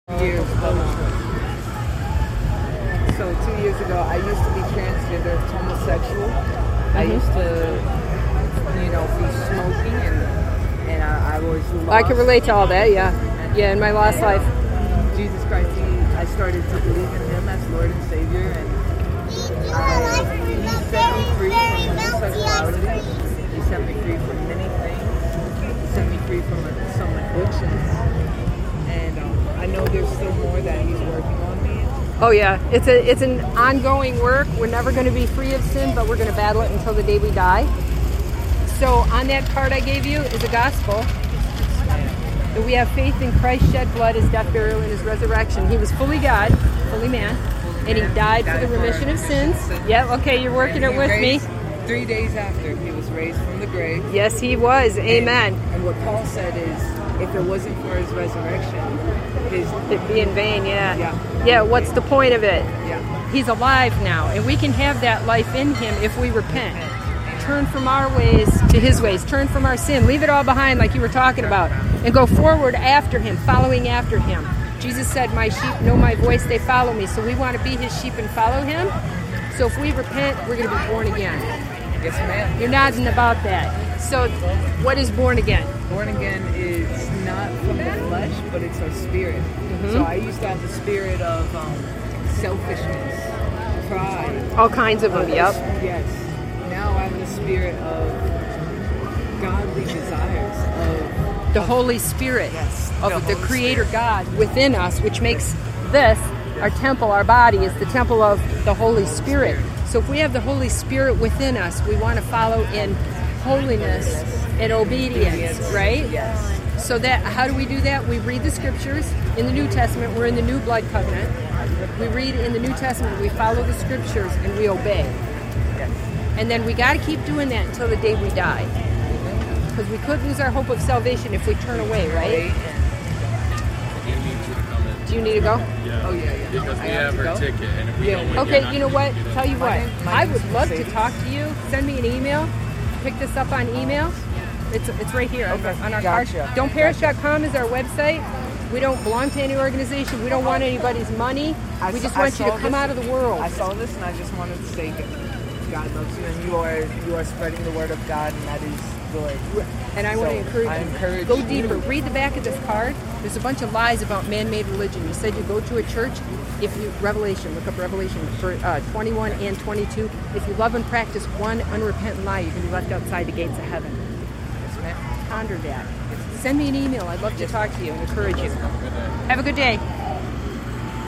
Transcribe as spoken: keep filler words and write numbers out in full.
Years ago. So two years ago, I used to be transgender, homosexual. Mm-hmm. I used to, you know, be smoking, and and I, I was lost. I can relate to all that. Yeah, and, yeah. In my last and, life, uh, Jesus Christ, he, I started to believe in Him as Lord and Savior, and I, He set me free from homosexuality. He set me free from many things. He set me free from some addictions. And um, I know there's still more that He's working on me. Oh yeah, it's a it's an ongoing work. We're never going to be free of sin, but we're going to battle it until the day we die. So on that card I gave you is a gospel that we have faith in Christ's shed blood, His death, burial, and His resurrection. He was fully God, fully man, and He died for the remission of sins. Yep. Okay, you're working it with me. Three days after He was raised from the grave. Yes, He was. Amen. And, and what Paul said is, if it wasn't for His resurrection, His it'd be in vain. Yeah. Yeah. Yeah. What's the point of it? Yeah. He's alive now, and we can have that life in Him if we repent. Turn from our ways to His ways. Turn from our sin. Leave it all behind, like you were talking about, and go forward after Him, following after Him. Jesus said, "My sheep know my voice; they follow me." So we want to be His sheep and follow Him. So if we repent, we're going to be born again. Yes, ma'am. You're nodding about that. So, what is born again? Born again is not from the flesh, but it's our spirit. Mm-hmm. So I used to have the spirit of um, selfishness, pride. All kinds of them, yep. Yes. Now I have the spirit of godly desires. Of the Holy Spirit. Yes. Of the, the Creator God within us, which makes this, our temple, our body, is the temple of the Holy Spirit. So if we have the Holy Spirit within us, we want to follow in holiness and obedience, right? Yes. So that, how do we do that? We read the scriptures in the New Testament. We're in the new blood covenant. We read in the New Testament, we follow the scriptures, and we obey. Yes. And then we got to keep doing that until the day we die. Because we could lose our hope of salvation if we turn away, right? Do you need to go? Yeah. Oh, yeah, yeah. Because we I have have our go? ticket, and if we Yeah. don't win, Okay, you're you know not what? gonna get Tell you My what. name- my I name would is love to Mercedes. talk to you. Send me an email. Pick this up on email. It's it's right here on, Okay, on our gotcha. card. Don't perish dot com is our website. We don't belong to any organization. We don't want anybody's money. I We saw- just I want you to saw come this- out of the world. I saw this and I just wanted to say God loves you, and you are you are spreading the word of God, and that is good. And I want to So, encourage I you. encourage Go you. deeper. Read the back of this card. There's a bunch of lies about man-made religion. You said you go to a church. If you Revelation, look up Revelation for uh, twenty-one and twenty-two. If you love and practice one unrepentant lie, you can be left outside the gates of heaven. Yes, ma'am. Ponder that. Send me an email. I'd love to talk to you and encourage you. Have a good day.